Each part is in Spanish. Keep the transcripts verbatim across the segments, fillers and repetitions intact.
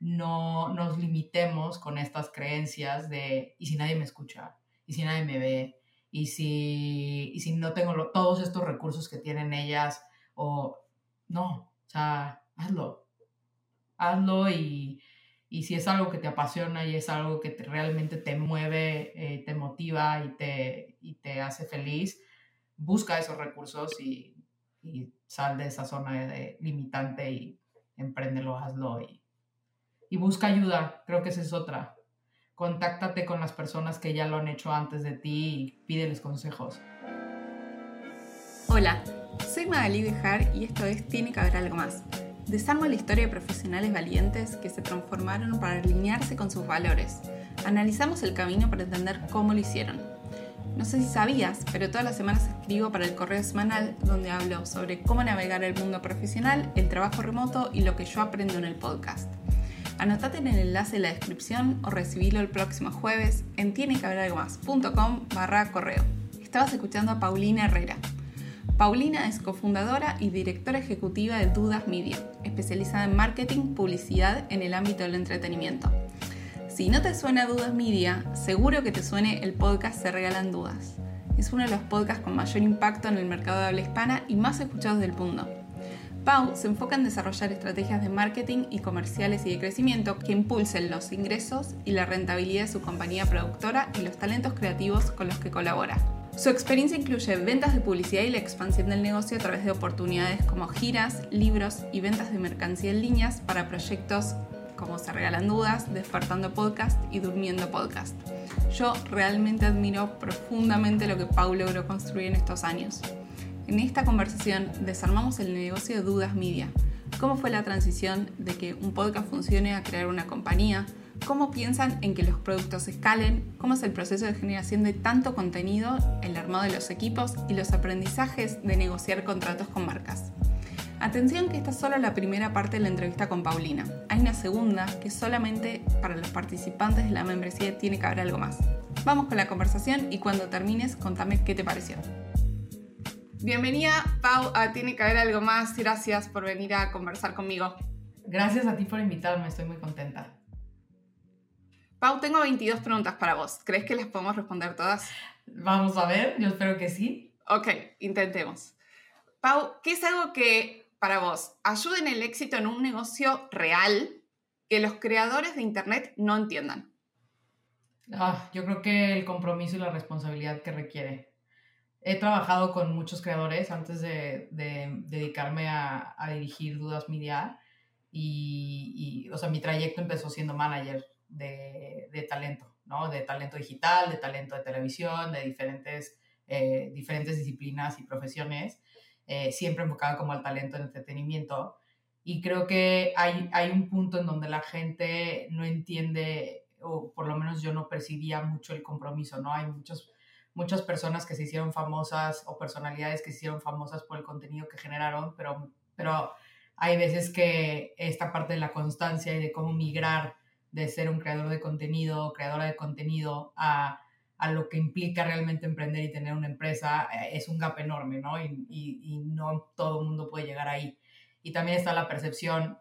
no nos limitemos con estas creencias de ¿y si nadie me escucha? ¿Y si nadie me ve? ¿Y si, y si no tengo lo, todos estos recursos que tienen ellas? O no, o sea, hazlo. Hazlo y, y si es algo que te apasiona y es algo que te, realmente te mueve, eh, te motiva y te, y te hace feliz, busca esos recursos y, y sal de esa zona de, de limitante y empréndelo, hazlo y, y busca ayuda. Creo que esa es otra. Contáctate con las personas que ya lo han hecho antes de ti y pídeles consejos. Hola, soy Magali Bejar y esto es Tiene que haber algo más. Desarmo la historia de profesionales valientes que se transformaron para alinearse con sus valores. Analizamos el camino para entender cómo lo hicieron. No sé si sabías, pero todas las semanas escribo para el correo semanal donde hablo sobre cómo navegar el mundo profesional, el trabajo remoto y lo que yo aprendo en el podcast. Anotate en el enlace en la descripción o recibilo el próximo jueves en tienequehaberalgomás.com barra correo. Estabas escuchando a Paulina Herrera. Paulina es cofundadora y directora ejecutiva de Dudas Media, especializada en marketing, publicidad en el ámbito del entretenimiento. Si no te suena Dudas Media, seguro que te suene el podcast Se Regalan Dudas. Es uno de los podcasts con mayor impacto en el mercado de habla hispana y más escuchados del mundo. Pau se enfoca en desarrollar estrategias de marketing y comerciales y de crecimiento que impulsen los ingresos y la rentabilidad de su compañía productora y los talentos creativos con los que colabora. Su experiencia incluye ventas de publicidad y la expansión del negocio a través de oportunidades como giras, libros y ventas de mercancía en líneas para proyectos como Se Regalan Dudas, Despertando Podcast y Durmiendo Podcast. Yo realmente admiro profundamente lo que Pau logró construir en estos años. En esta conversación desarmamos el negocio de Dudas Media. ¿Cómo fue la transición de que un podcast funcione a crear una compañía? ¿Cómo piensan en que los productos escalen? ¿Cómo es el proceso de generación de tanto contenido, el armado de los equipos y los aprendizajes de negociar contratos con marcas? Atención que esta es solo la primera parte de la entrevista con Paulina. Hay una segunda que es solamente para los participantes de la membresía Tiene que haber algo más. Vamos con la conversación y cuando termines contame qué te pareció. Bienvenida, Pau, a Tiene que haber algo más. Gracias por venir a conversar conmigo. Gracias a ti por invitarme, estoy muy contenta. Pau, tengo veintidós preguntas para vos. ¿Crees que las podemos responder todas? Vamos a ver, yo espero que sí. Ok, intentemos. Pau, ¿qué es algo que para vos ayude en el éxito en un negocio real que los creadores de Internet no entiendan? Ah, yo creo que el compromiso y la responsabilidad que requiere. He trabajado con muchos creadores antes de, de dedicarme a, a dirigir Dudas Media y, y, o sea, mi trayecto empezó siendo manager de, de talento, ¿no? De talento digital, de talento de televisión, de diferentes, eh, diferentes disciplinas y profesiones, eh, siempre enfocado como al talento en entretenimiento. Y creo que hay, hay un punto en donde la gente no entiende, o por lo menos yo no percibía mucho el compromiso, ¿no? Hay muchos muchas personas que se hicieron famosas o personalidades que se hicieron famosas por el contenido que generaron, pero, pero hay veces que esta parte de la constancia y de cómo migrar de ser un creador de contenido, creadora de contenido, a, a lo que implica realmente emprender y tener una empresa, es un gap enorme, ¿no? Y, y, y no todo el mundo puede llegar ahí. Y también está la percepción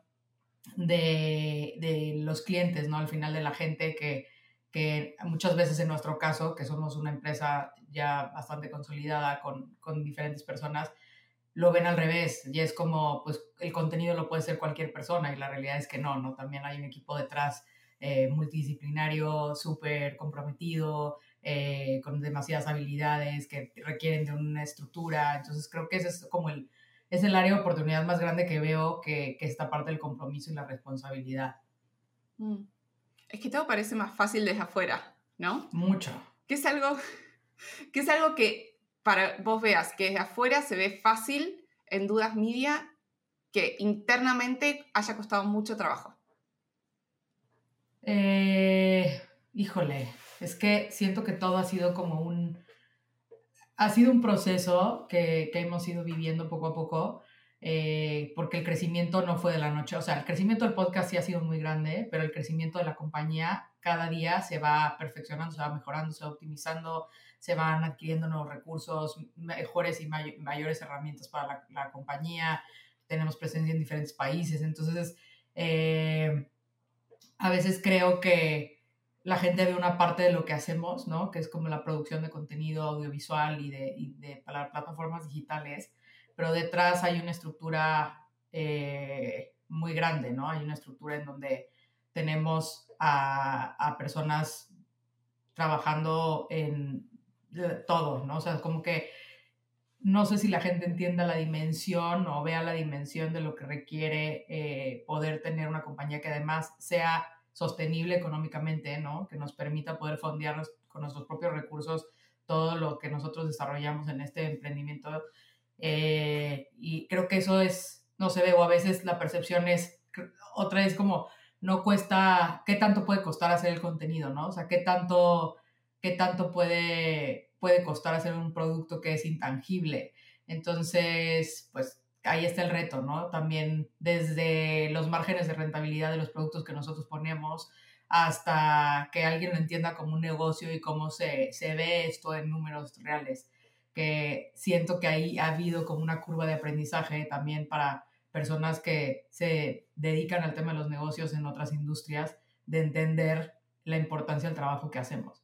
de, de los clientes, ¿no? Al final de la gente que que muchas veces en nuestro caso, que somos una empresa ya bastante consolidada con, con diferentes personas, lo ven al revés y es como, pues el contenido lo puede ser cualquier persona y la realidad es que no, ¿no? También hay un equipo detrás eh, multidisciplinario, súper comprometido, eh, con demasiadas habilidades que requieren de una estructura, entonces creo que ese es como el, es el área de oportunidad más grande que veo que, que esta parte del compromiso y la responsabilidad. Mm. Es que todo parece más fácil desde afuera, ¿no? Mucho. ¿Qué es algo, qué es algo que para vos veas que desde afuera se ve fácil en Dudas Media que internamente haya costado mucho trabajo? Eh, híjole, es que siento que todo ha sido como un... Ha sido un proceso que, que hemos ido viviendo poco a poco, eh, porque el crecimiento no fue de la noche. O sea, el crecimiento del podcast sí ha sido muy grande, pero el crecimiento de la compañía cada día se va perfeccionando, se va mejorando, se va optimizando, se van adquiriendo nuevos recursos, mejores y may- mayores herramientas para la, la compañía. Tenemos presencia en diferentes países. Entonces, eh, a veces creo que la gente ve una parte de lo que hacemos, ¿no? Que es como la producción de contenido audiovisual y de, y de para plataformas digitales, pero detrás hay una estructura eh, muy grande, ¿no? Hay una estructura en donde tenemos a, a personas trabajando en todo, ¿no? O sea, como que no sé si la gente entienda la dimensión o vea la dimensión de lo que requiere eh, poder tener una compañía que además sea sostenible económicamente, ¿no? Que nos permita poder fondear con nuestros propios recursos todo lo que nosotros desarrollamos en este emprendimiento. Eh, y creo que eso es, no se ve, o a veces la percepción es, otra es como, no cuesta, ¿qué tanto puede costar hacer el contenido, no? O sea, ¿qué tanto, qué tanto puede, puede costar hacer un producto que es intangible? Entonces, pues ahí está el reto, ¿no? También desde los márgenes de rentabilidad de los productos que nosotros ponemos hasta que alguien lo entienda como un negocio y cómo se, se ve esto en números reales, que siento que ahí ha habido como una curva de aprendizaje también para personas que se dedican al tema de los negocios en otras industrias, de entender la importancia del trabajo que hacemos.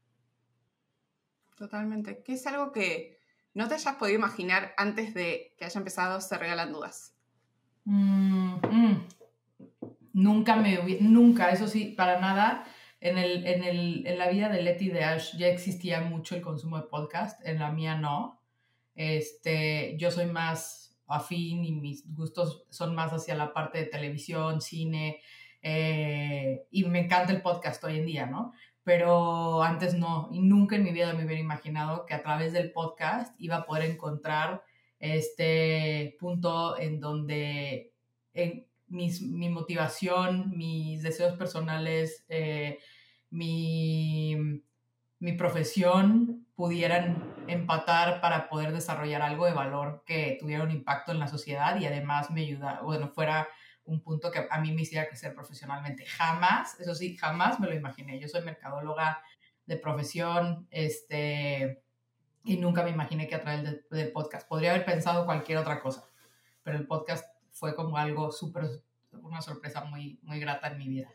Totalmente. ¿Qué es algo que no te hayas podido imaginar antes de que haya empezado Se Regalan Dudas? Mm, mm. Nunca me hubiera, nunca, eso sí, para nada. En, el, en, el, en la vida de Leti y de Ash ya existía mucho el consumo de podcast, en la mía no. Este, yo soy más afín y mis gustos son más hacia la parte de televisión, cine, eh, y me encanta el podcast hoy en día, ¿no? Pero antes no, y nunca en mi vida me hubiera imaginado que a través del podcast iba a poder encontrar este punto en donde en mis, mi motivación, mis deseos personales, eh, mi, mi profesión pudieran empatar para poder desarrollar algo de valor que tuviera un impacto en la sociedad y además me ayuda, bueno, fuera un punto que a mí me hiciera crecer profesionalmente. Jamás, eso sí, jamás me lo imaginé. Yo soy mercadóloga de profesión, este, y nunca me imaginé que a través del, del podcast. Podría haber pensado cualquier otra cosa, pero el podcast fue como algo súper, una sorpresa muy, muy grata en mi vida.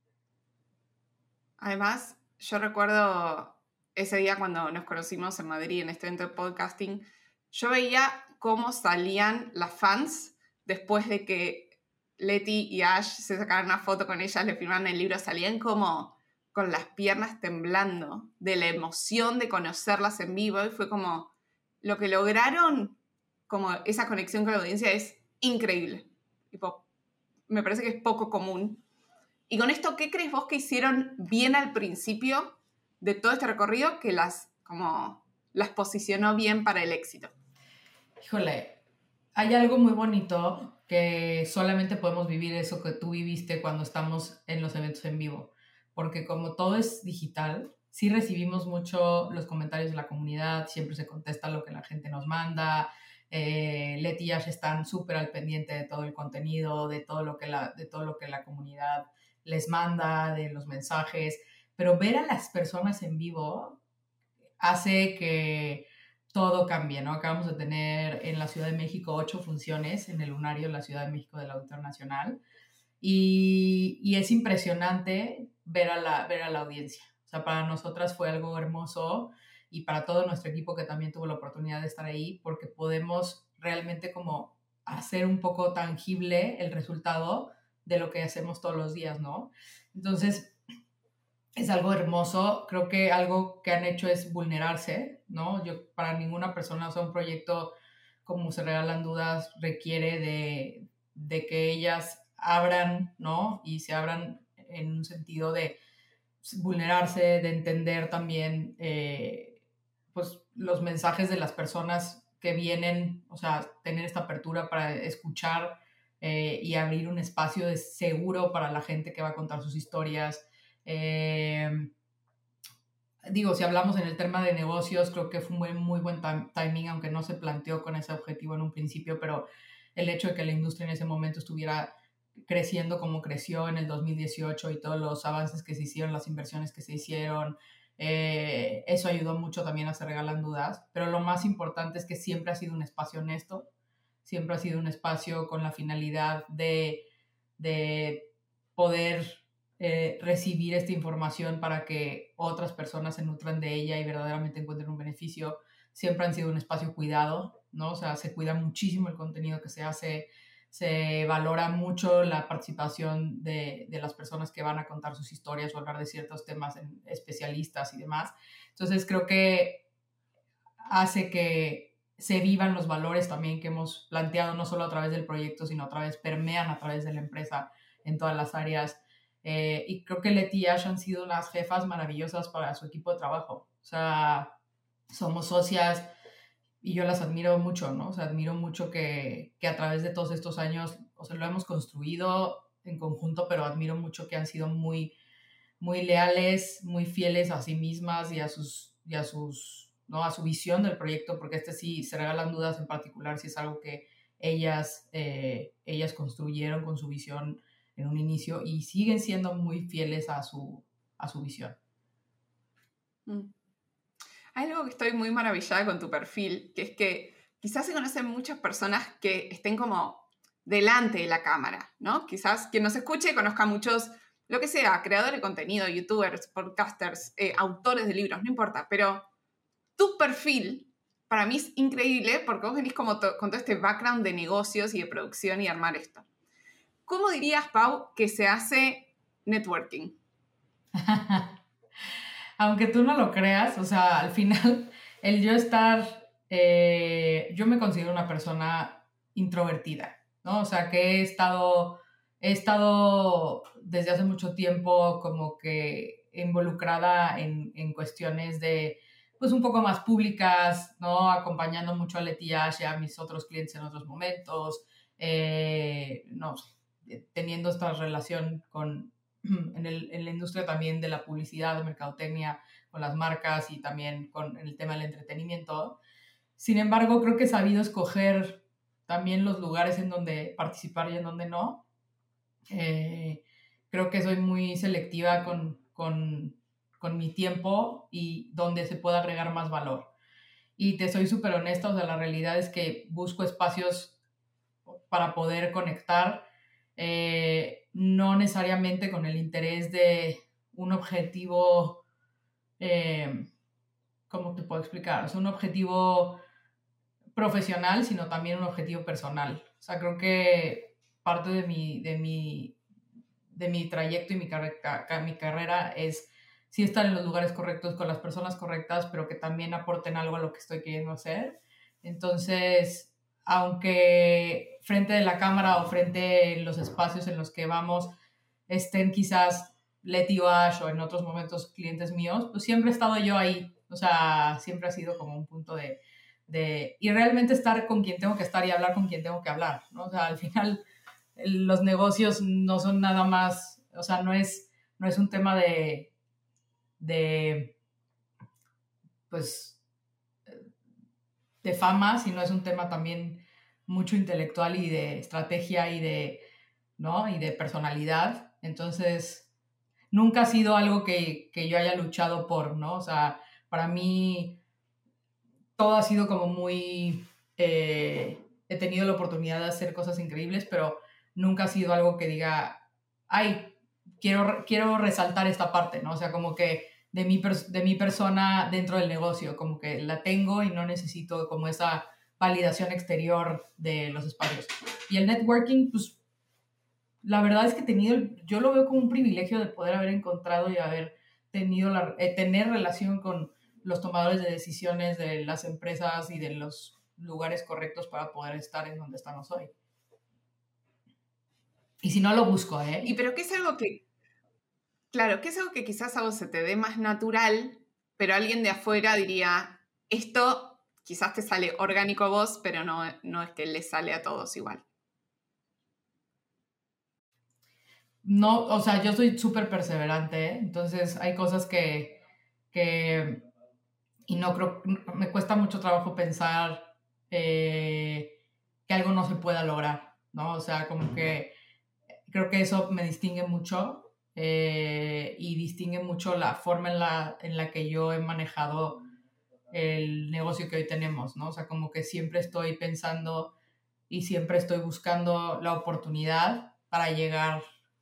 Además, yo recuerdo ese día cuando nos conocimos en Madrid en este evento de podcasting, yo veía cómo salían las fans después de que Leti y Ash se sacaran una foto con ellas, le firmaron el libro, salían como con las piernas temblando de la emoción de conocerlas en vivo y fue como, lo que lograron, como esa conexión con la audiencia es increíble. Tipo, me parece que es poco común. Y con esto, ¿qué crees vos que hicieron bien al principio de todo este recorrido que las, como, las posicionó bien para el éxito? Híjole, hay algo muy bonito que solamente podemos vivir eso que tú viviste cuando estamos en los eventos en vivo. Porque como todo es digital, sí recibimos mucho los comentarios de la comunidad, siempre se contesta lo que la gente nos manda. Eh, Leti y Ash están súper al pendiente de todo el contenido, de todo lo que la, de todo lo que la comunidad les manda, de los mensajes, pero ver a las personas en vivo hace que todo cambie, ¿no? Acabamos de tener en la Ciudad de México ocho funciones en el lunario de la Ciudad de México del Auditorio Nacional y, y es impresionante ver a, la, ver a la audiencia. O sea, para nosotras fue algo hermoso y para todo nuestro equipo que también tuvo la oportunidad de estar ahí porque podemos realmente como hacer un poco tangible el resultado de lo que hacemos todos los días, ¿no? Entonces, es algo hermoso. Creo que algo que han hecho es vulnerarse, ¿no? Yo, para ninguna persona, o sea, un proyecto como Se Regalan Dudas requiere de, de que ellas abran, ¿no? Y se abran en un sentido de vulnerarse, de entender también, eh, pues, los mensajes de las personas que vienen, o sea, tener esta apertura para escuchar eh, y abrir un espacio de seguro para la gente que va a contar sus historias. Eh, digo, si hablamos en el tema de negocios, creo que fue un muy, muy buen tam- timing, aunque no se planteó con ese objetivo en un principio, pero el hecho de que la industria en ese momento estuviera creciendo como creció en el dos mil dieciocho y todos los avances que se hicieron, las inversiones que se hicieron, eh, eso ayudó mucho también a Se Regalan Dudas, pero lo más importante es que siempre ha sido un espacio honesto, siempre ha sido un espacio con la finalidad de, de poder eh, recibir esta información para que otras personas se nutran de ella y verdaderamente encuentren un beneficio. Siempre han sido un espacio cuidado, ¿no? O sea, se cuida muchísimo el contenido que se hace, se valora mucho la participación de, de las personas que van a contar sus historias o hablar de ciertos temas en especialistas y demás. Entonces creo que hace que se vivan los valores también que hemos planteado, no solo a través del proyecto, sino a través, permean a través de la empresa en todas las áreas. Eh, y creo que Leti y Ash han sido unas jefas maravillosas para su equipo de trabajo. O sea, somos socias y yo las admiro mucho, ¿no? O sea, admiro mucho que, que a través de todos estos años, o sea, lo hemos construido en conjunto, pero admiro mucho que han sido muy, muy leales, muy fieles a sí mismas y a sus, y a sus, ¿no? A su visión del proyecto, porque este sí se regalan dudas en particular si es algo que ellas, eh, ellas construyeron con su visión en un inicio y siguen siendo muy fieles a su, a su visión. Mm. Hay algo que estoy muy maravillada con tu perfil, que es que quizás se conocen muchas personas que estén como delante de la cámara, ¿no? Quizás quien nos escuche conozca muchos, lo que sea, creadores de contenido, youtubers, podcasters, eh, autores de libros, no importa, pero tu perfil para mí es increíble porque vos venís como to- con todo este background de negocios y de producción y armar esto. ¿Cómo dirías, Pau, que se hace networking? Aunque tú no lo creas, o sea, al final, el yo estar, eh, yo me considero una persona introvertida, ¿no? O sea, que he estado, he estado desde hace mucho tiempo como que involucrada en, en cuestiones de, pues un poco más públicas, ¿no? Acompañando mucho a Leti y Ash y a mis otros clientes en otros momentos, eh, no sé, teniendo esta relación con en, el, en la industria también de la publicidad, de mercadotecnia, con las marcas y también con el tema del entretenimiento. Sin embargo, creo que he sabido escoger también los lugares en donde participar y en donde no. Eh, creo que soy muy selectiva con, con, con mi tiempo y donde se pueda agregar más valor. Y te soy súper honesta, o sea, la realidad es que busco espacios para poder conectar, eh, no necesariamente con el interés de un objetivo, eh, ¿cómo te puedo explicar? O sea, un objetivo profesional, sino también un objetivo personal. O sea, creo que parte de mi, de mi, de mi trayecto y mi, carrera, mi carrera es sí estar en los lugares correctos con las personas correctas, pero que también aporten algo a lo que estoy queriendo hacer. Entonces, aunque frente de la cámara o frente en los espacios en los que vamos estén quizás Leti o Ash o en otros momentos clientes míos, pues siempre he estado yo ahí. O sea, siempre ha sido como un punto de, de... Y realmente estar con quien tengo que estar y hablar con quien tengo que hablar, ¿no? O sea, al final los negocios no son nada más, o sea, no es, no es un tema de, de, pues, de fama, sino es un tema también mucho intelectual y de estrategia y de, ¿no? Y de personalidad. Entonces, nunca ha sido algo que, que yo haya luchado por, ¿no? O sea, para mí todo ha sido como muy... Eh, he tenido la oportunidad de hacer cosas increíbles, pero nunca ha sido algo que diga, ay, quiero, quiero resaltar esta parte, ¿no? O sea, como que de mi, de mi persona dentro del negocio, como que la tengo y no necesito como esa validación exterior de los espacios. Y el networking, pues, la verdad es que he tenido, yo lo veo como un privilegio de poder haber encontrado y haber tenido, la, eh, tener relación con los tomadores de decisiones de las empresas y de los lugares correctos para poder estar en donde estamos hoy. Y si no, lo busco, ¿eh? Y pero ¿qué es algo que, claro, qué es algo que quizás a vos se te dé más natural, pero alguien de afuera diría, esto quizás te sale orgánico a vos, pero no, no es que le sale a todos igual? No, o sea, yo soy súper perseverante, ¿eh? Entonces hay cosas que, que, y no creo, me cuesta mucho trabajo pensar eh, que algo no se pueda lograr, ¿no? O sea, como que creo que eso me distingue mucho eh, y distingue mucho la forma en la, en la que yo he manejado el negocio que hoy tenemos, ¿no? O sea, como que siempre estoy pensando y siempre estoy buscando la oportunidad para llegar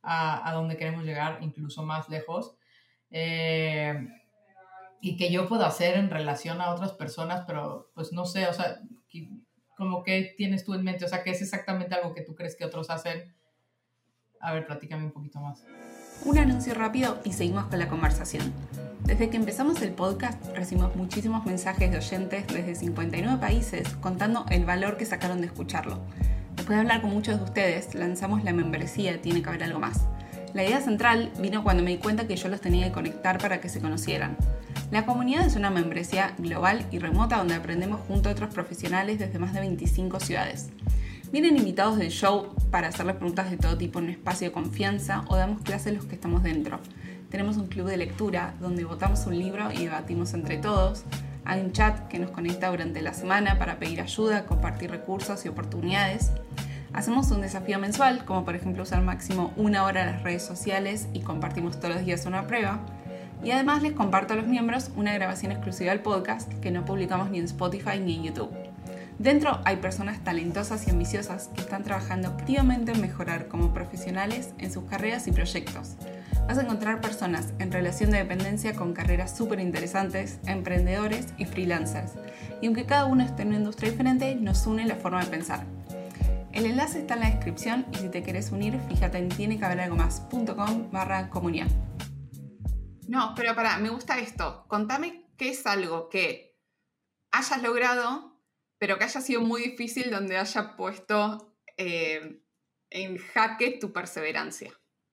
a, a donde queremos llegar, incluso más lejos. Eh, y que yo puedo hacer en relación a otras personas, pero pues no sé, o sea, como que tienes tú en mente, o sea, que es exactamente algo que tú crees que otros hacen. A ver, platícame un poquito más. Un anuncio rápido y seguimos con la conversación. Desde que empezamos el podcast recibimos muchísimos mensajes de oyentes desde cincuenta y nueve países contando el valor que sacaron de escucharlo. Después de hablar con muchos de ustedes, lanzamos la membresía Tiene que haber algo más. La idea central vino cuando me di cuenta que yo los tenía que conectar para que se conocieran. La comunidad es una membresía global y remota donde aprendemos junto a otros profesionales desde más de veinticinco ciudades. Vienen invitados del show para hacerles preguntas de todo tipo en un espacio de confianza o damos clases los que estamos dentro. Tenemos un club de lectura donde votamos un libro y debatimos entre todos. Hay un chat que nos conecta durante la semana para pedir ayuda, compartir recursos y oportunidades. Hacemos un desafío mensual, como por ejemplo usar máximo una hora las redes sociales y compartimos todos los días una prueba. Y además les comparto a los miembros una grabación exclusiva del podcast que no publicamos ni en Spotify ni en YouTube. Dentro hay personas talentosas y ambiciosas que están trabajando activamente en mejorar como profesionales en sus carreras y proyectos. Vas a encontrar personas en relación de dependencia con carreras súper interesantes, emprendedores y freelancers. Y aunque cada uno esté en una industria diferente, nos une la forma de pensar. El enlace está en la descripción y si te querés unir, fíjate en tienequehaberalgomás.com barra comunidad. No, pero pará, me gusta esto. Contame qué es algo que hayas logrado, pero que haya sido muy difícil, donde haya puesto eh, en jaque tu perseverancia.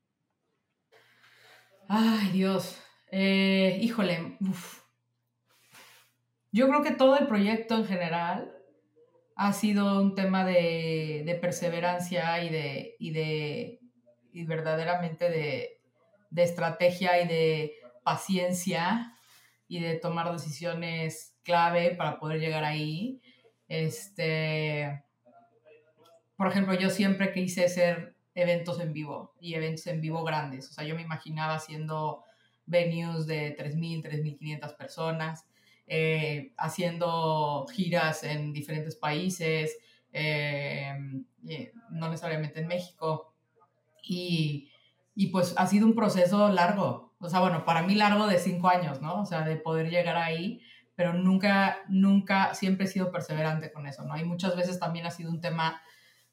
Ay, Dios. Eh, híjole. Uf. Yo creo que todo el proyecto en general ha sido un tema de, de perseverancia y de, y de y verdaderamente de, de estrategia y de paciencia y de tomar decisiones clave para poder llegar ahí. Este, por ejemplo, yo siempre quise hacer eventos en vivo y eventos en vivo grandes. O sea, yo me imaginaba haciendo venues de tres mil, tres mil quinientas personas, eh, haciendo giras en diferentes países, eh, no necesariamente en México. Y, y pues ha sido un proceso largo. O sea, bueno, para mí largo de cinco años, ¿no? O sea, de poder llegar ahí, pero nunca, nunca, siempre he sido perseverante con eso, ¿no? Y muchas veces también ha sido un tema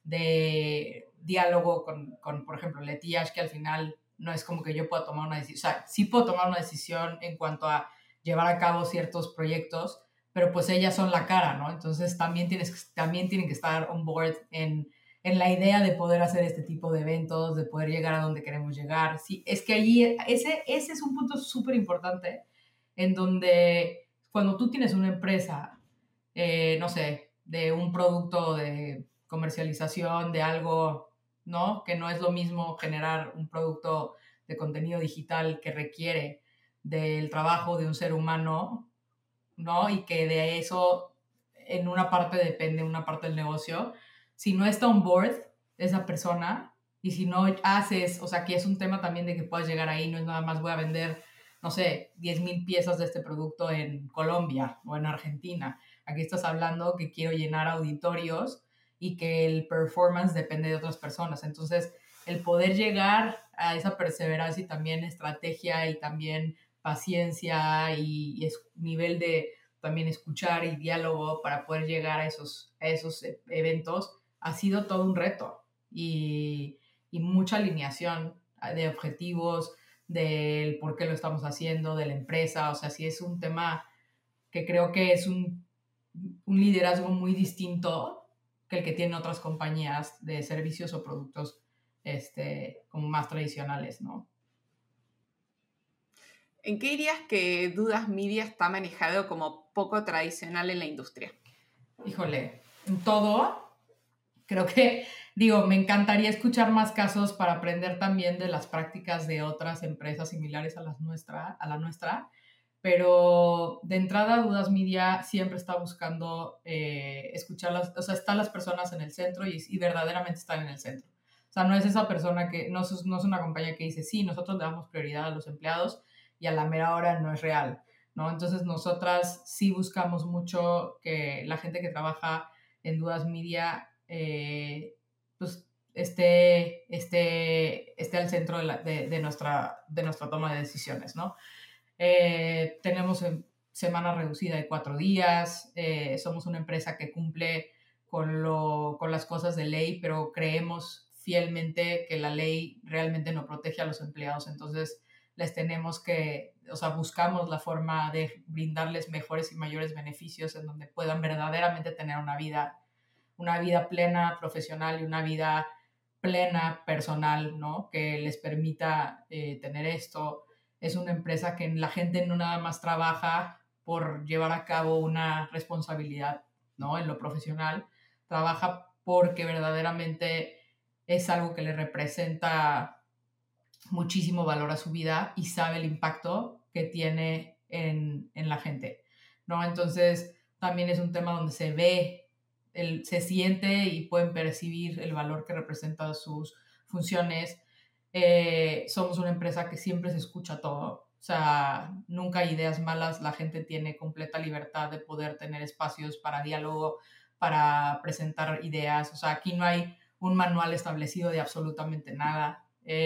de diálogo con, con, por ejemplo, Leti Ash, que al final no es como que yo pueda tomar una decisión, o sea, sí puedo tomar una decisión en cuanto a llevar a cabo ciertos proyectos, pero pues ellas son la cara, ¿no? Entonces también, tienes, también tienen que estar on board en, en la idea de poder hacer este tipo de eventos, de poder llegar a donde queremos llegar. Sí, es que allí, ese, ese es un punto súper importante en donde cuando tú tienes una empresa, eh, no sé, de un producto de comercialización de algo, ¿no? Que no es lo mismo generar un producto de contenido digital que requiere del trabajo de un ser humano, ¿no? Y que de eso en una parte depende una parte del negocio. Si no está on board esa persona y si no haces, o sea, que es un tema también de que puedas llegar ahí, no es nada más voy a vender, no sé, diez mil piezas de este producto en Colombia o en Argentina. Aquí estás hablando que quiero llenar auditorios y que el performance depende de otras personas. Entonces, el poder llegar a esa perseverancia y también estrategia y también paciencia y, y es, nivel de también escuchar y diálogo para poder llegar a esos, a esos eventos ha sido todo un reto y, y mucha alineación de objetivos, del por qué lo estamos haciendo, de la empresa. O sea, sí es un tema que creo que es un, un liderazgo muy distinto que el que tienen otras compañías de servicios o productos este, como más tradicionales, ¿no? ¿En qué dirías que Dudas Media está manejado como poco tradicional en la industria? Híjole, en todo, creo que, digo, me encantaría escuchar más casos para aprender también de las prácticas de otras empresas similares a, las nuestra, a la nuestra, pero de entrada Dudas Media siempre está buscando eh, escuchar, las, o sea, están las personas en el centro y, y verdaderamente están en el centro. O sea, no es esa persona que, no es, no es una compañía que dice, sí, nosotros le damos prioridad a los empleados y a la mera hora no es real, ¿no? Entonces nosotras sí buscamos mucho que la gente que trabaja en Dudas Media, eh, pues esté, esté, esté al centro de, la, de, de, nuestra, de nuestra toma de decisiones, ¿no? Eh, tenemos semana reducida de cuatro días, eh, somos una empresa que cumple con, lo, con las cosas de ley, pero creemos fielmente que la ley realmente no protege a los empleados, entonces les tenemos que, o sea, buscamos la forma de brindarles mejores y mayores beneficios en donde puedan verdaderamente tener una vida, una vida plena profesional y una vida plena personal, ¿no? Que les permita eh, tener esto. Es una empresa que la gente no nada más trabaja por llevar a cabo una responsabilidad, ¿no? En lo profesional, trabaja porque verdaderamente es algo que le representa muchísimo valor a su vida y sabe el impacto que tiene en, en la gente, ¿no? Entonces, también es un tema donde se ve, el, se siente y pueden percibir el valor que representan sus funciones. Eh, somos una empresa que siempre se escucha todo, o sea, nunca hay ideas malas, la gente tiene completa libertad de poder tener espacios para diálogo, para presentar ideas, o sea, aquí no hay un manual establecido de absolutamente nada.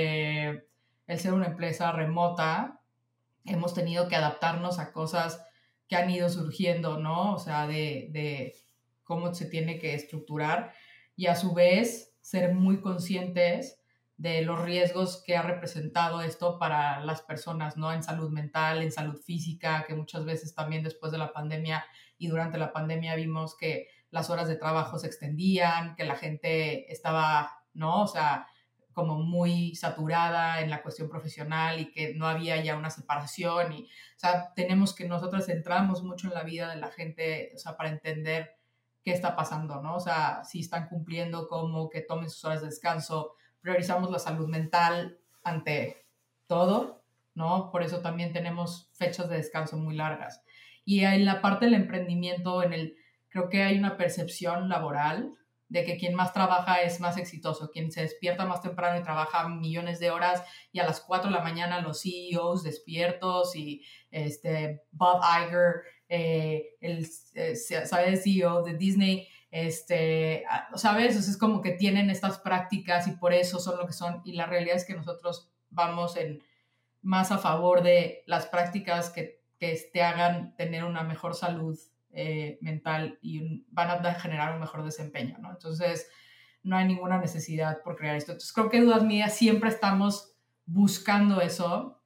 Eh, el ser una empresa remota, hemos tenido que adaptarnos a cosas que han ido surgiendo, ¿no? O sea, de, de cómo se tiene que estructurar y a su vez ser muy conscientes de los riesgos que ha representado esto para las personas, ¿no? En salud mental, en salud física, que muchas veces también después de la pandemia y durante la pandemia vimos que las horas de trabajo se extendían, que la gente estaba, ¿no? O sea, como muy saturada en la cuestión profesional y que no había ya una separación. Y, o sea, tenemos que nosotros centramos mucho en la vida de la gente, o sea, para entender qué está pasando, ¿no? O sea, si están cumpliendo, como que tomen sus horas de descanso, priorizamos la salud mental ante todo, ¿no? Por eso también tenemos fechas de descanso muy largas. Y en la parte del emprendimiento, en el, creo que hay una percepción laboral de que quien más trabaja es más exitoso, quien se despierta más temprano y trabaja millones de horas y a las cuatro de la mañana los C E Os despiertos y este, Bob Iger, eh, el, eh, ¿sabes? C E O de Disney, este, ¿sabes? O sea, es como que tienen estas prácticas y por eso son lo que son, y la realidad es que nosotros vamos en, más a favor de las prácticas que, que te hagan tener una mejor salud Eh, mental y un, van a generar un mejor desempeño, ¿no? Entonces, no hay ninguna necesidad por crear esto. Entonces, creo que Dudas Media siempre estamos buscando eso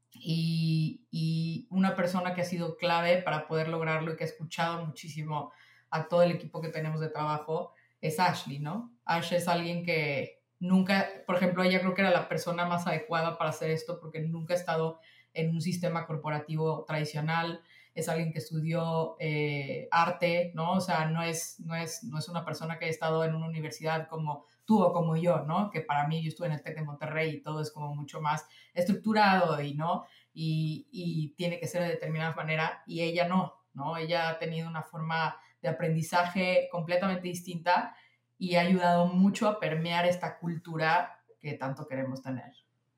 y, y una persona que ha sido clave para poder lograrlo y que ha escuchado muchísimo a todo el equipo que tenemos de trabajo es Ashley, ¿no? Ash es alguien que nunca, por ejemplo, ella creo que era la persona más adecuada para hacer esto porque nunca ha estado en un sistema corporativo tradicional. Es alguien que estudió eh, arte, ¿no? O sea, no es, no, es, no es una persona que haya estado en una universidad como tú o como yo, ¿no? Que para mí, yo estuve en el TEC de Monterrey y todo es como mucho más estructurado y, ¿no? Y, y tiene que ser de determinada manera y ella no, ¿no? Ella ha tenido una forma de aprendizaje completamente distinta y ha ayudado mucho a permear esta cultura que tanto queremos tener.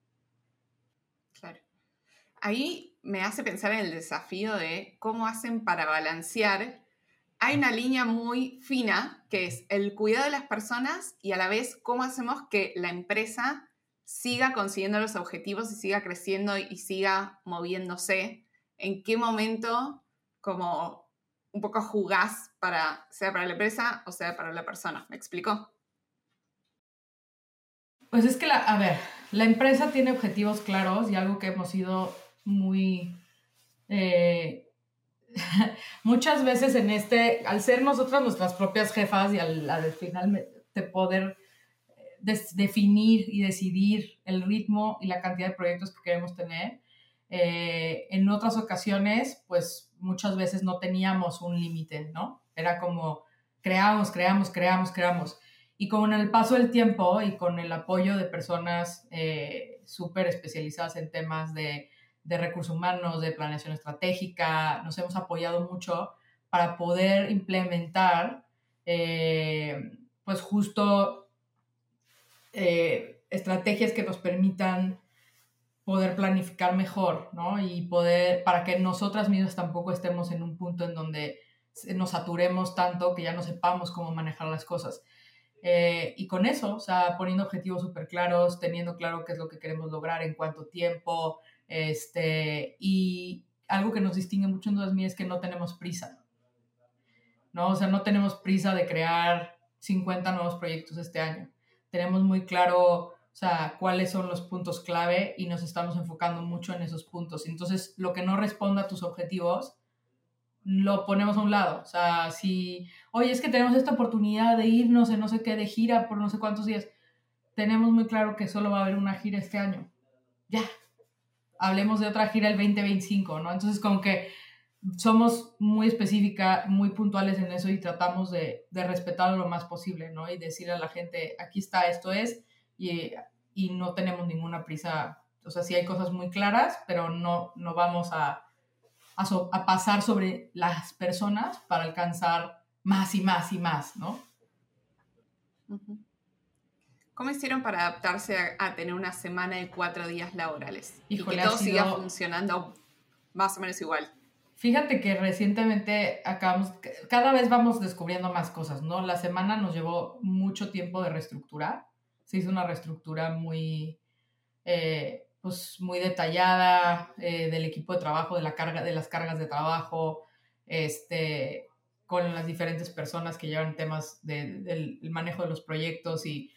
Claro. Ahí me hace pensar en el desafío de cómo hacen para balancear. Hay una línea muy fina que es el cuidado de las personas y a la vez cómo hacemos que la empresa siga consiguiendo los objetivos y siga creciendo y siga moviéndose. ¿En qué momento como un poco jugás para, sea para la empresa o sea para la persona? ¿Me explicó? Pues es que, la, a ver, la empresa tiene objetivos claros y algo que hemos sido muy... Eh, muchas veces en este, al ser nosotras nuestras propias jefas y al, al final de poder des, definir y decidir el ritmo y la cantidad de proyectos que queremos tener, eh, en otras ocasiones, pues muchas veces no teníamos un límite, ¿no? Era como creamos, creamos, creamos, creamos. Y con el paso del tiempo y con el apoyo de personas eh, súper especializadas en temas de de recursos humanos, de planeación estratégica, nos hemos apoyado mucho para poder implementar, eh, pues justo eh, estrategias que nos permitan poder planificar mejor, ¿no? Y poder, para que nosotras mismas tampoco estemos en un punto en donde nos saturemos tanto que ya no sepamos cómo manejar las cosas. Eh, y con eso, o sea, poniendo objetivos súper claros, teniendo claro qué es lo que queremos lograr, en cuánto tiempo, este, y algo que nos distingue mucho en Dudas Mías es que no tenemos prisa, ¿no? O sea, no tenemos prisa de crear cincuenta nuevos proyectos este año. Tenemos muy claro, o sea, cuáles son los puntos clave y nos estamos enfocando mucho en esos puntos. Entonces, lo que no responda a tus objetivos, lo ponemos a un lado. O sea, si, oye, es que tenemos esta oportunidad de irnos en no sé qué, de gira por no sé cuántos días, tenemos muy claro que solo va a haber una gira este año. Ya, hablemos de otra gira el veinte veinticinco, ¿no? Entonces, como que somos muy específicas, muy puntuales en eso y tratamos de, de respetarlo lo más posible, ¿no? Y decirle a la gente, aquí está, esto es, y, y no tenemos ninguna prisa. O sea, sí hay cosas muy claras, pero no, no vamos a A, so, a pasar sobre las personas para alcanzar más y más y más, ¿no? ¿Cómo hicieron para adaptarse a, a tener una semana de cuatro días laborales? Híjole, y que todo sido... siga funcionando más o menos igual. Fíjate que recientemente acabamos, cada vez vamos descubriendo más cosas, ¿no? La semana nos llevó mucho tiempo de reestructurar. Se hizo una reestructura muy... Eh, pues muy detallada eh, del equipo de trabajo, de, la carga, de las cargas de trabajo, este, con las diferentes personas que llevan temas de, del manejo de los proyectos y,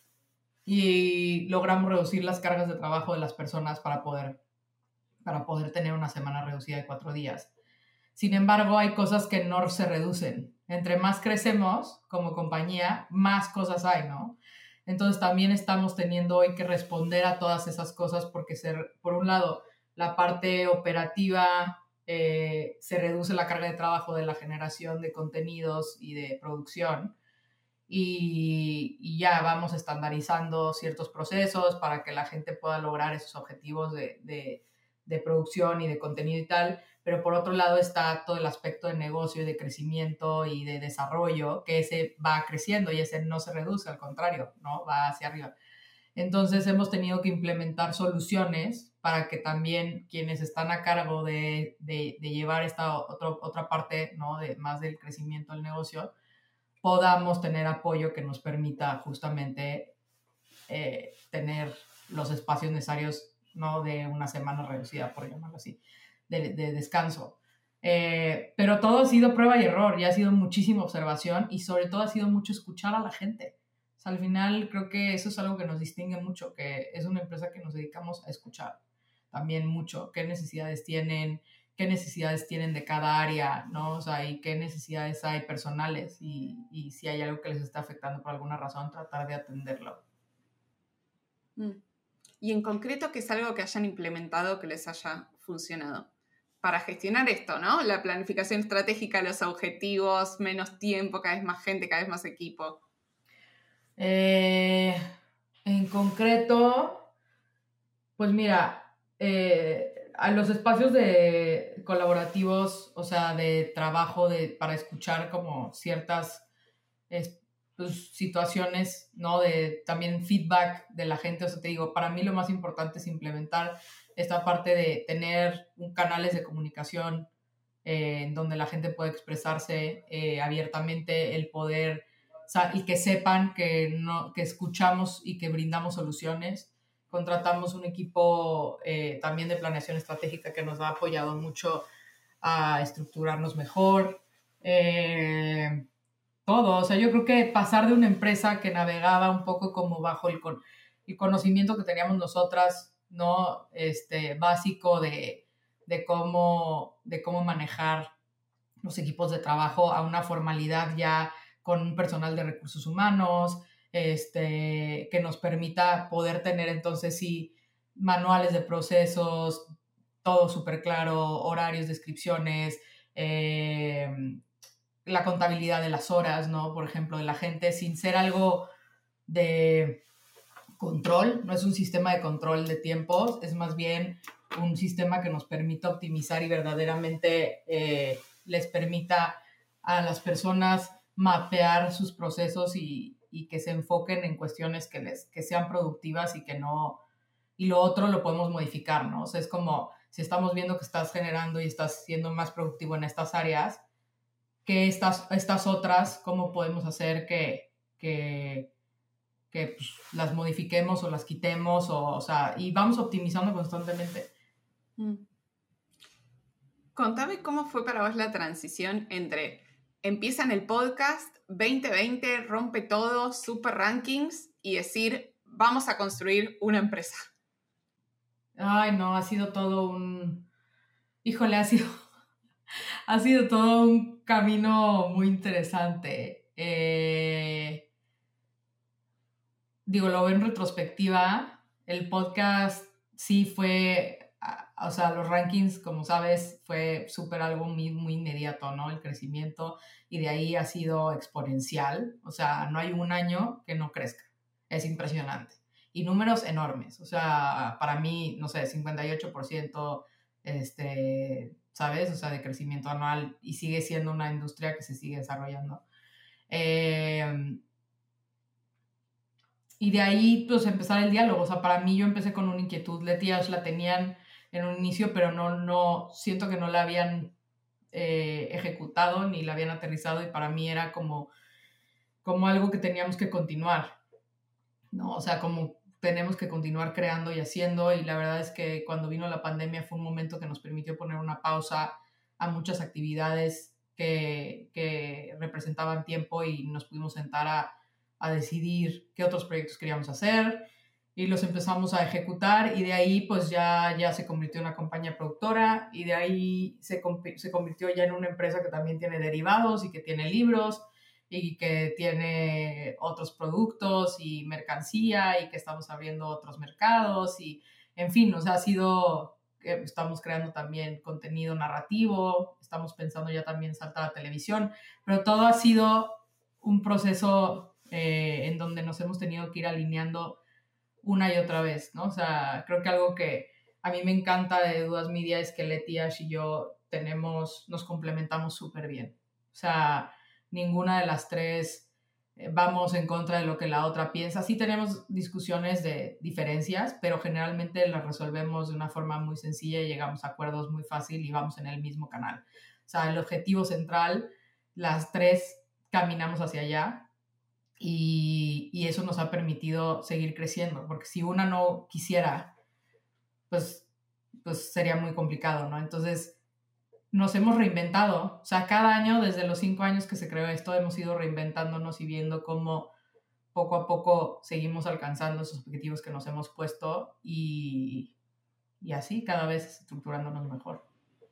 y logramos reducir las cargas de trabajo de las personas para poder, para poder tener una semana reducida de cuatro días. Sin embargo, hay cosas que no se reducen. Entre más crecemos como compañía, más cosas hay, ¿no? Entonces también estamos teniendo hoy que responder a todas esas cosas porque, ser, por un lado, la parte operativa, eh, se reduce la carga de trabajo de la generación de contenidos y de producción y, y ya vamos estandarizando ciertos procesos para que la gente pueda lograr esos objetivos de, de, de producción y de contenido y tal. Pero por otro lado está todo el aspecto de negocio y de crecimiento y de desarrollo, que ese va creciendo y ese no se reduce, al contrario, ¿no? Va hacia arriba. Entonces hemos tenido que implementar soluciones para que también quienes están a cargo de, de, de llevar esta otro, otra parte, ¿no? De, más del crecimiento del negocio, podamos tener apoyo que nos permita justamente eh, tener los espacios necesarios, ¿no? De una semana reducida, por llamarlo así. De, de descanso. Eh, pero todo ha sido prueba y error y ha sido muchísima observación y sobre todo ha sido mucho escuchar a la gente. O sea, al final creo que eso es algo que nos distingue mucho, que es una empresa que nos dedicamos a escuchar también mucho qué necesidades tienen, qué necesidades tienen de cada área, ¿no? O sea, y qué necesidades hay personales y, y si hay algo que les está afectando por alguna razón, tratar de atenderlo. Mm. Y en concreto, ¿qué es algo que hayan implementado que les haya funcionado? Para gestionar esto, ¿no? La planificación estratégica, los objetivos, menos tiempo, cada vez más gente, cada vez más equipo. Eh, en concreto, pues mira, eh, a los espacios de colaborativos, o sea, de trabajo, de, para escuchar como ciertas es, pues, situaciones, ¿no? De también feedback de la gente. O sea, te digo, para mí lo más importante es implementar esta parte de tener un canales de comunicación eh, en donde la gente puede expresarse eh, abiertamente, el poder, o sea, y que sepan que, no, que escuchamos y que brindamos soluciones. Contratamos un equipo eh, también de planeación estratégica que nos ha apoyado mucho a estructurarnos mejor. Eh, todo, o sea, yo creo que pasar de una empresa que navegaba un poco como bajo el, con, el conocimiento que teníamos nosotras, ¿no? Este, básico de, de, cómo, de cómo manejar los equipos de trabajo a una formalidad ya con un personal de recursos humanos, este, que nos permita poder tener entonces sí manuales de procesos, todo súper claro, horarios, descripciones, eh, la contabilidad de las horas, ¿no? Por ejemplo, de la gente, sin ser algo de control, no es un sistema de control de tiempos, es más bien un sistema que nos permita optimizar y verdaderamente eh, les permita a las personas mapear sus procesos y, y que se enfoquen en cuestiones que, les, que sean productivas y que no... Y lo otro lo podemos modificar, ¿no? O sea, es como si estamos viendo que estás generando y estás siendo más productivo en estas áreas, que estas, estas otras, cómo podemos hacer que, que, que pues, las modifiquemos o las quitemos, o, o sea, y vamos optimizando constantemente. Mm. Contame cómo fue para vos la transición entre empiezan el podcast, veinte veinte, rompe todo, super rankings, y decir, vamos a construir una empresa. Ay, no, ha sido todo un... Híjole, ha sido, ha sido todo un camino muy interesante. Eh, digo, lo veo en retrospectiva. El podcast sí fue, a- o sea, los rankings, como sabes, fue súper algo muy, muy inmediato, ¿no? El crecimiento, y de ahí ha sido exponencial. O sea, no hay un año que no crezca. Es impresionante. Y números enormes. O sea, para mí, no sé, cincuenta y ocho por ciento, este, ¿sabes? O sea, de crecimiento anual, y sigue siendo una industria que se sigue desarrollando. Eh, y de ahí, pues, empezar el diálogo. O sea, para mí yo empecé con una inquietud. Leti y Ash la tenían en un inicio, pero no, no, siento que no la habían eh, ejecutado ni la habían aterrizado, y para mí era como, como algo que teníamos que continuar, ¿no? O sea, como tenemos que continuar creando y haciendo, y la verdad es que cuando vino la pandemia fue un momento que nos permitió poner una pausa a muchas actividades que, que representaban tiempo, y nos pudimos sentar a, a decidir qué otros proyectos queríamos hacer, y los empezamos a ejecutar, y de ahí pues ya, ya se convirtió en una compañía productora, y de ahí se, se convirtió ya en una empresa que también tiene derivados y que tiene libros y que tiene otros productos y mercancía, y que estamos abriendo otros mercados, y en fin, o sea, ha sido, eh, estamos creando también contenido narrativo, estamos pensando ya también saltar a televisión, pero todo ha sido un proceso eh, en donde nos hemos tenido que ir alineando una y otra vez, ¿no? O sea, creo que algo que a mí me encanta de Dudas Media es que Leti, Ash y yo tenemos, nos complementamos súper bien. O sea, ninguna de las tres eh, vamos en contra de lo que la otra piensa. Sí tenemos discusiones de diferencias, pero generalmente las resolvemos de una forma muy sencilla y llegamos a acuerdos muy fácil y vamos en el mismo canal. O sea, el objetivo central, las tres caminamos hacia allá. Y, y eso nos ha permitido seguir creciendo, porque si una no quisiera, pues, pues sería muy complicado, ¿no? Entonces, nos hemos reinventado. O sea, cada año, desde los cinco años que se creó esto, hemos ido reinventándonos y viendo cómo poco a poco seguimos alcanzando esos objetivos que nos hemos puesto, y, y así cada vez estructurándonos mejor.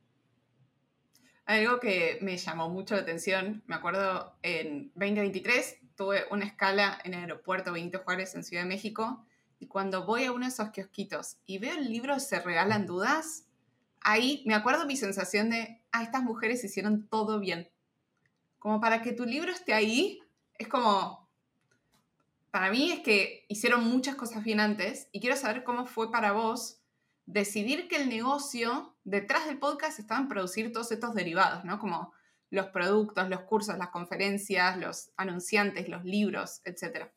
Algo que me llamó mucho la atención, me acuerdo en veinte veintitrés tuve una escala en el aeropuerto Benito Juárez en Ciudad de México, y cuando voy a uno de esos kiosquitos y veo el libro Se Regalan Dudas, ahí me acuerdo mi sensación de, ah, estas mujeres hicieron todo bien. Como para que tu libro esté ahí, es como, para mí es que hicieron muchas cosas bien antes, y quiero saber cómo fue para vos decidir que el negocio detrás del podcast estaba en producir todos estos derivados, ¿no? Como los productos, los cursos, las conferencias, los anunciantes, los libros, etcétera.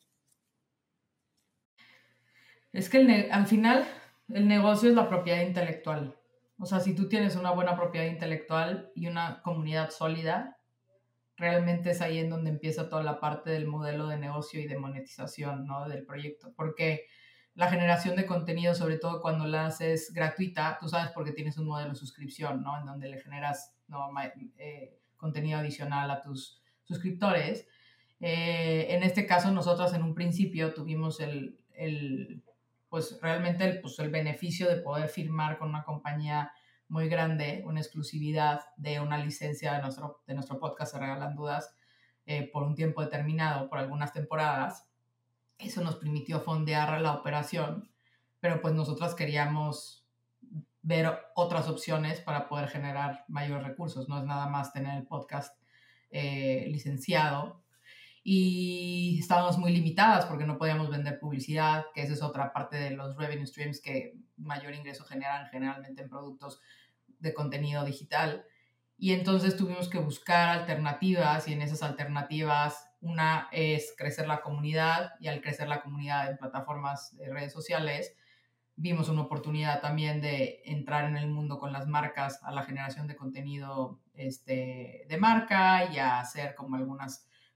Es que el ne- al final el negocio es la propiedad intelectual. O sea, si tú tienes una buena propiedad intelectual y una comunidad sólida, realmente es ahí en donde empieza toda la parte del modelo de negocio y de monetización, ¿no? Del proyecto. Porque la generación de contenido, sobre todo cuando la haces gratuita, tú sabes, porque tienes un modelo de suscripción, ¿no? En donde le generas, ¿no? eh, contenido adicional a tus suscriptores. Eh, en este caso, nosotros en un principio tuvimos el, el pues realmente el, pues el beneficio de poder firmar con una compañía muy grande, una exclusividad de una licencia de nuestro, de nuestro podcast Se Regalan Dudas eh, por un tiempo determinado, por algunas temporadas. Eso nos permitió fondear la operación, pero pues nosotras queríamos ver otras opciones para poder generar mayores recursos. No es nada más tener el podcast eh, licenciado, y estábamos muy limitadas porque no podíamos vender publicidad, que esa es otra parte de los revenue streams que mayor ingreso generan generalmente en productos de contenido digital. Y entonces tuvimos que buscar alternativas, y en esas alternativas una es crecer la comunidad, y al crecer la comunidad en plataformas de redes sociales vimos una oportunidad también de entrar en el mundo con las marcas a la generación de contenido este, de marca, y a hacer como algunas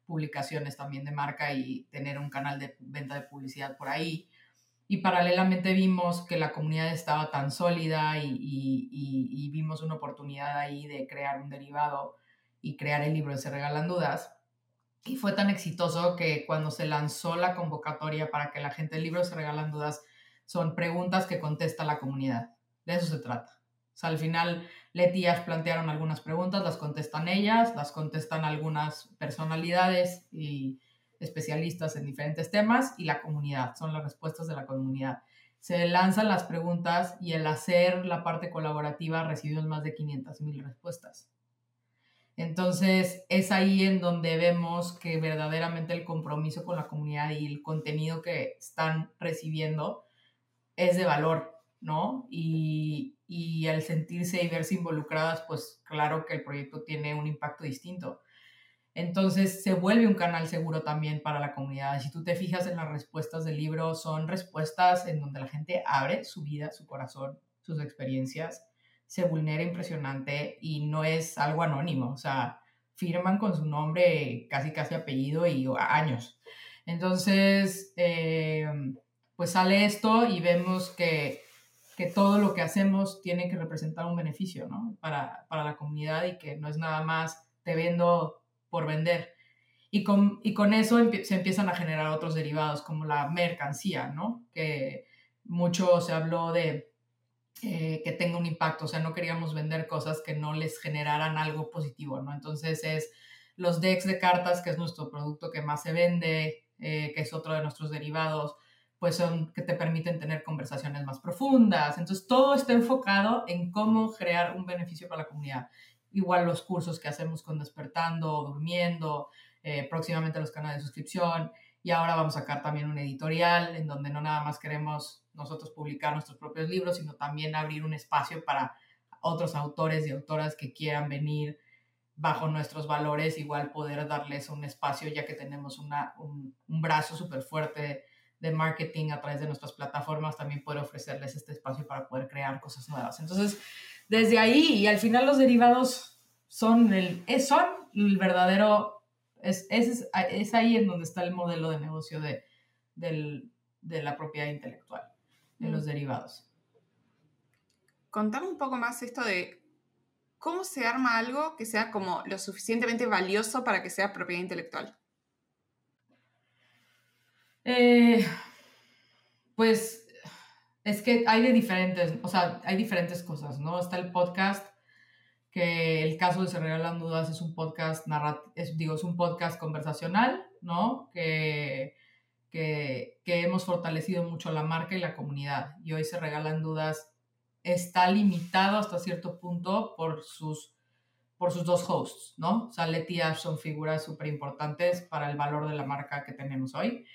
publicaciones también de marca y tener un canal de venta de publicidad por ahí. Y paralelamente vimos que la comunidad estaba tan sólida y, y, y, y vimos una oportunidad ahí de crear un derivado y crear el libro de Se Regalan Dudas. Y fue tan exitoso que cuando se lanzó la convocatoria para que la gente, el libro Se Regalan Dudas, son preguntas que contesta la comunidad. De eso se trata. O sea, al final, Leti y Ash plantearon algunas preguntas, las contestan ellas, las contestan algunas personalidades y especialistas en diferentes temas, y la comunidad, son las respuestas de la comunidad. Se lanzan las preguntas y el hacer la parte colaborativa recibimos más de quinientas mil respuestas. Entonces, es ahí en donde vemos que verdaderamente el compromiso con la comunidad y el contenido que están recibiendo es de valor, ¿no? Y, y al sentirse y verse involucradas, pues claro que el proyecto tiene un impacto distinto. Entonces se vuelve un canal seguro también para la comunidad. Si tú te fijas en las respuestas del libro, son respuestas en donde la gente abre su vida, su corazón, sus experiencias, se vulnera impresionante y no es algo anónimo. O sea, firman con su nombre, casi casi apellido y años. Entonces, eh, pues sale esto y vemos que, que todo lo que hacemos tiene que representar un beneficio, ¿no? Para, para la comunidad, y que no es nada más te vendo por vender. Y con, y con eso empie- se empiezan a generar otros derivados, como la mercancía, ¿no? Que mucho se habló de eh, que tenga un impacto. O sea, no queríamos vender cosas que no les generaran algo positivo, ¿no? Entonces es los decks de cartas, que es nuestro producto que más se vende, eh, que es otro de nuestros derivados, pues son que te permiten tener conversaciones más profundas. Entonces todo está enfocado en cómo crear un beneficio para la comunidad. Igual los cursos que hacemos con Despertando, Durmiendo, eh, próximamente los canales de suscripción, y ahora vamos a sacar también un editorial en donde no nada más queremos nosotros publicar nuestros propios libros, sino también abrir un espacio para otros autores y autoras que quieran venir bajo nuestros valores, igual poder darles un espacio, ya que tenemos una, un, un brazo súper fuerte de marketing a través de nuestras plataformas, también poder ofrecerles este espacio para poder crear cosas nuevas. Entonces, desde ahí, y al final los derivados son el, son el verdadero, es, es, es ahí en donde está el modelo de negocio de, del, de la propiedad intelectual, de los derivados. Contame un poco más esto de cómo se arma algo que sea como lo suficientemente valioso para que sea propiedad intelectual. Eh, pues es que hay de diferentes, o sea, hay diferentes cosas, ¿no? Está el podcast, que el caso de Se Regalan Dudas es un podcast narrativo, es, digo, es un podcast conversacional, ¿no? Que, que, que hemos fortalecido mucho la marca y la comunidad. Y hoy Se Regalan Dudas está limitado hasta cierto punto por sus, por sus dos hosts, ¿no? O sea, Leti y Ash son figuras súper importantes para el valor de la marca que tenemos hoy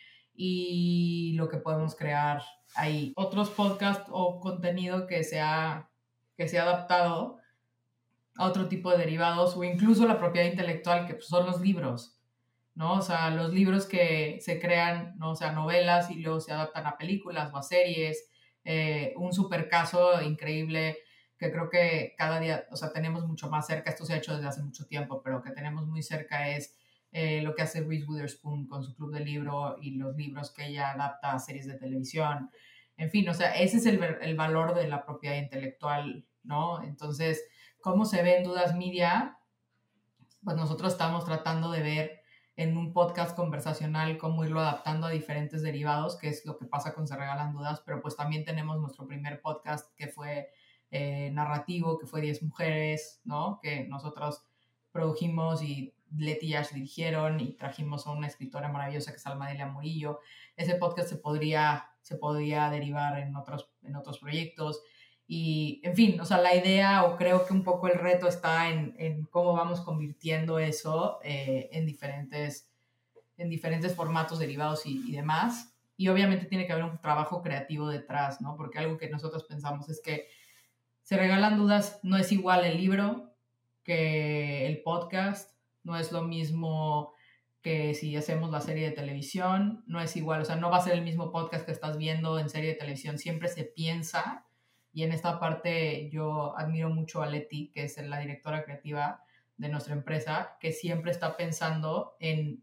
y lo que podemos crear ahí. Otros podcasts o contenido que se ha, que se ha adaptado a otro tipo de derivados, o incluso la propiedad intelectual, que pues, son los libros, ¿no? O sea, los libros que se crean, ¿no? O sea, novelas y luego se adaptan a películas o a series. Eh, un super caso increíble que creo que cada día, o sea, tenemos mucho más cerca, esto se ha hecho desde hace mucho tiempo, pero que tenemos muy cerca es eh, lo que hace Reese Witherspoon con su club de libro y los libros que ella adapta a series de televisión. En fin, o sea, ese es el, el valor de la propiedad intelectual, ¿no? Entonces, ¿cómo se ve en Dudas Media? Pues nosotros estamos tratando de ver en un podcast conversacional cómo irlo adaptando a diferentes derivados, que es lo que pasa con Se Regalan Dudas, pero pues también tenemos nuestro primer podcast que fue eh, narrativo, que fue diez mujeres, ¿no? Que nosotros produjimos y Leti y Ash dirigieron, y trajimos a una escritora maravillosa que es Almadelia Murillo. Ese podcast se podría, se podría derivar en otros, en otros proyectos. Y, en fin, o sea, la idea, o creo que un poco el reto está en, en cómo vamos convirtiendo eso eh, en, diferentes, en diferentes formatos derivados y, y demás. Y obviamente tiene que haber un trabajo creativo detrás, ¿no? Porque algo que nosotros pensamos es que Se Regalan Dudas no es igual el libro que el podcast, no es lo mismo que si hacemos la serie de televisión, no es igual, o sea, no va a ser el mismo podcast que estás viendo en serie de televisión, siempre se piensa. Y en esta parte yo admiro mucho a Leti, que es la directora creativa de nuestra empresa, que siempre está pensando en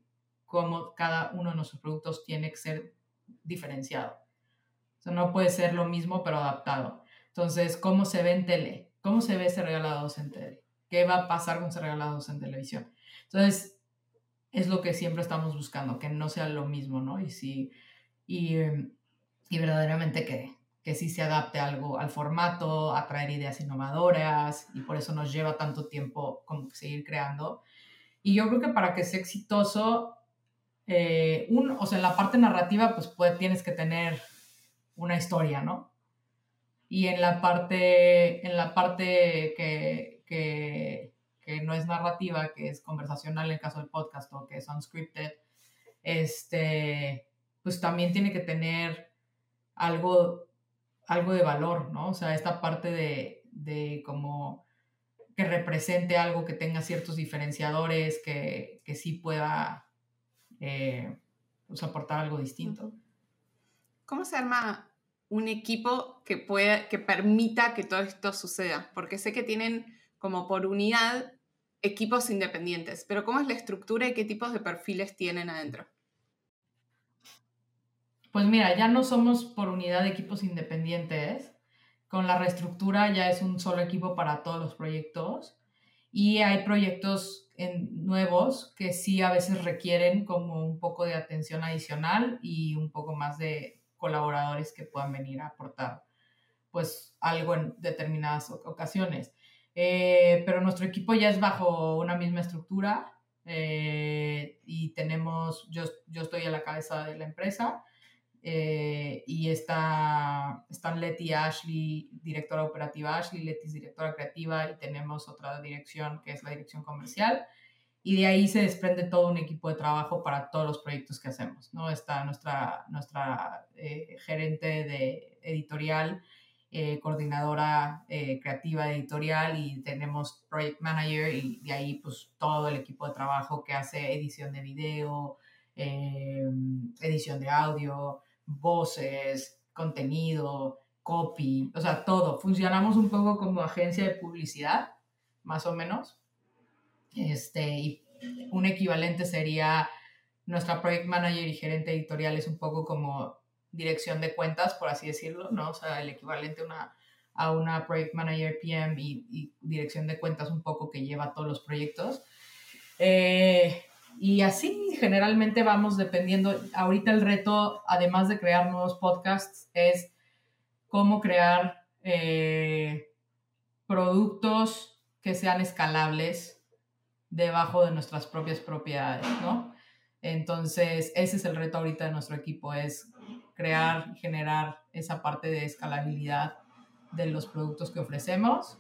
cómo cada uno de nuestros productos tiene que ser diferenciado. O sea, no puede ser lo mismo, pero adaptado. Entonces, ¿cómo se ve en tele? ¿Cómo se ve Se Regala Dos en tele? ¿Qué va a pasar con Se Regala Dos en televisión? Entonces, es lo que siempre estamos buscando, que no sea lo mismo, ¿no? Y, sí, y, y verdaderamente que, que sí se adapte algo al formato, a traer ideas innovadoras, y por eso nos lleva tanto tiempo como que seguir creando. Y yo creo que para que sea exitoso, eh, un, o sea, en la parte narrativa, pues, pues tienes que tener una historia, ¿no? Y en la parte, en la parte que, que, que no es narrativa, que es conversacional en el caso del podcast o que es unscripted, este, pues también tiene que tener algo, algo de valor, ¿no? O sea, esta parte de, de como que represente algo, que tenga ciertos diferenciadores, que, que sí pueda eh, pues aportar algo distinto. ¿Cómo se arma un equipo que, pueda, que permita que todo esto suceda? Porque sé que tienen como por unidad equipos independientes, pero ¿cómo es la estructura y qué tipos de perfiles tienen adentro? Pues mira, ya no somos por unidad de equipos independientes. Con la reestructura ya es un solo equipo para todos los proyectos. Y hay proyectos en, nuevos que sí a veces requieren como un poco de atención adicional y un poco más de colaboradores que puedan venir a aportar pues algo en determinadas ocasiones. Eh, pero nuestro equipo ya es bajo una misma estructura eh, y tenemos, yo, yo estoy a la cabeza de la empresa. Eh, y está, están Leti y Ashley, directora operativa Ashley, Leti es directora creativa y tenemos otra dirección que es la dirección comercial y de ahí se desprende todo un equipo de trabajo para todos los proyectos que hacemos, ¿no? Está nuestra, nuestra eh, gerente de editorial, eh, coordinadora eh, creativa editorial y tenemos project manager y de ahí pues todo el equipo de trabajo que hace edición de video, eh, edición de audio, voces, contenido, copy, o sea, todo. Funcionamos un poco como agencia de publicidad, más o menos. Este, y un equivalente sería nuestra project manager y gerente editorial es un poco como dirección de cuentas, por así decirlo, ¿no? O sea, el equivalente a una, a una project manager P M y, y dirección de cuentas un poco que lleva todos los proyectos. Eh, y así generalmente vamos dependiendo. Ahorita el reto, además de crear nuevos podcasts, es cómo crear eh, productos que sean escalables debajo de nuestras propias propiedades, ¿no? Entonces, ese es el reto ahorita de nuestro equipo, es crear, generar esa parte de escalabilidad de los productos que ofrecemos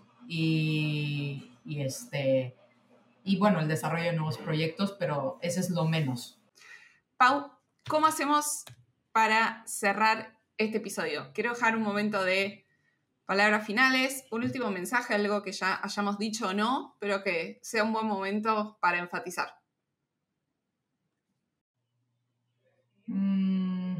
y, y este... y bueno, el desarrollo de nuevos proyectos, pero ese es lo menos. Pau, ¿cómo hacemos para cerrar este episodio? Quiero dejar un momento de palabras finales, un último mensaje, algo que ya hayamos dicho o no, pero que sea un buen momento para enfatizar. Mm,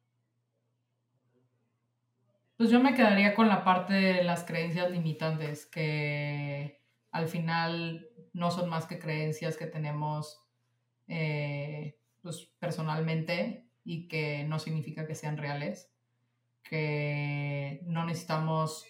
pues yo me quedaría con la parte de las creencias limitantes, que al final no son más que creencias que tenemos eh, pues, personalmente y que no significa que sean reales, que no necesitamos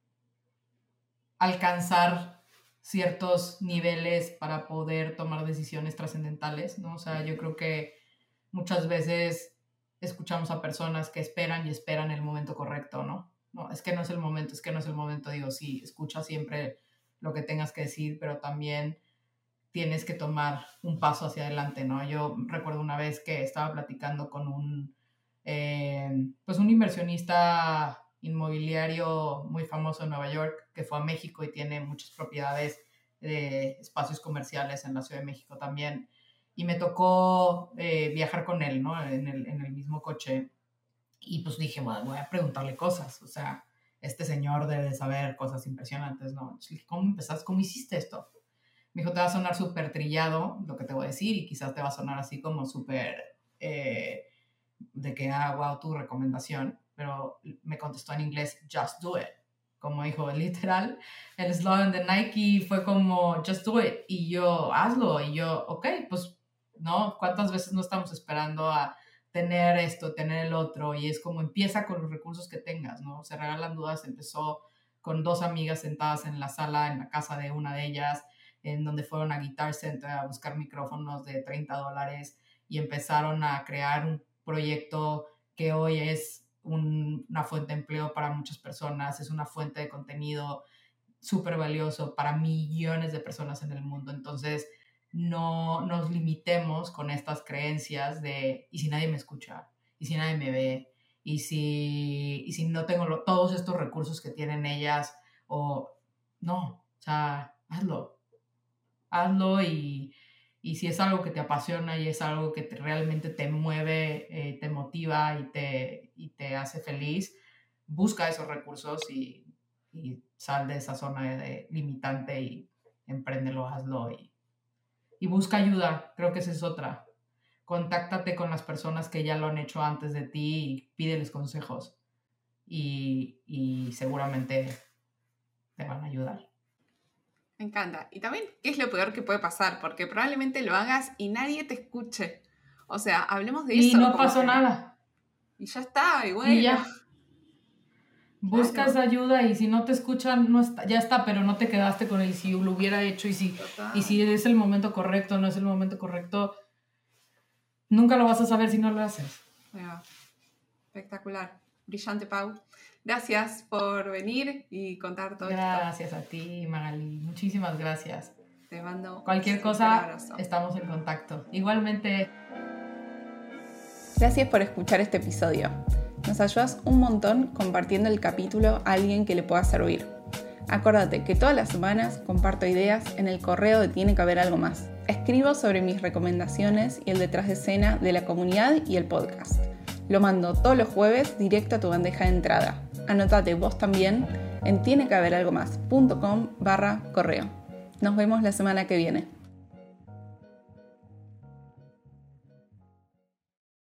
alcanzar ciertos niveles para poder tomar decisiones trascendentales, ¿no? O sea, yo creo que muchas veces escuchamos a personas que esperan y esperan el momento correcto, ¿no? No, es que no es el momento, es que no es el momento. Digo, sí, escucha siempre lo que tengas que decir, pero también tienes que tomar un paso hacia adelante, ¿no? Yo recuerdo una vez que estaba platicando con un, eh, pues un inversionista inmobiliario muy famoso en Nueva York, que fue a México y tiene muchas propiedades de espacios comerciales en la Ciudad de México también. Y me tocó eh, viajar con él, ¿no? En el, en el mismo coche. Y pues dije, bueno, voy a preguntarle cosas. O sea, este señor debe de saber cosas impresionantes, ¿no? Entonces dije, ¿cómo empezaste? ¿Cómo hiciste esto? Me dijo, te va a sonar súper trillado lo que te voy a decir y quizás te va a sonar así como súper eh, de que, ah, wow, tu recomendación. Pero me contestó en inglés, just do it. Como dijo, literal, el eslogan de Nike fue como, just do it. Y yo, hazlo. Y yo, ok, pues ¿no? ¿Cuántas veces no estamos esperando a tener esto, tener el otro? Y es como empieza con los recursos que tengas, ¿no? Se Regalan Dudas empezó con dos amigas sentadas en la sala, en la casa de una de ellas, en donde fueron a Guitar Center a buscar micrófonos de treinta dólares y empezaron a crear un proyecto que hoy es un, una fuente de empleo para muchas personas, es una fuente de contenido súper valioso para millones de personas en el mundo. Entonces, no nos limitemos con estas creencias de, ¿y si nadie me escucha? ¿Y si nadie me ve? ¿Y si, y si no tengo lo, todos estos recursos que tienen ellas? O no, o sea, hazlo. Hazlo y, y si es algo que te apasiona y es algo que te, realmente te mueve, eh, te motiva y te, y te hace feliz, busca esos recursos y, y sal de esa zona de, de limitante y empréndelo, hazlo y, y busca ayuda. Creo que esa es otra. Contáctate con las personas que ya lo han hecho antes de ti y pídeles consejos y, y seguramente te van a ayudar. Me encanta. Y también, ¿qué es lo peor que puede pasar? Porque probablemente lo hagas y nadie te escuche. O sea, hablemos de y eso. Y no pasó que... nada. Y ya está, y bueno. Y ya. Buscas claro. ayuda y si no te escuchan, no está, ya está, pero no te quedaste con el si lo hubiera hecho y si, y si es el momento correcto, no es el momento correcto, nunca lo vas a saber si no lo haces. Bueno, espectacular. Brillante, Pau. Gracias por venir y contar todo gracias esto. Gracias a ti, Magali. Muchísimas gracias. Te mando cualquier cosa, estamos en contacto. Igualmente. Gracias por escuchar este episodio. Nos ayudas un montón compartiendo el capítulo a alguien que le pueda servir. Acuérdate que todas las semanas comparto ideas en el correo de Tiene que haber algo más. Escribo sobre mis recomendaciones y el detrás de escena de la comunidad y el podcast. Lo mando todos los jueves directo a tu bandeja de entrada. Anótate vos también en tiene que haber algo más punto com barra correo. Nos vemos la semana que viene.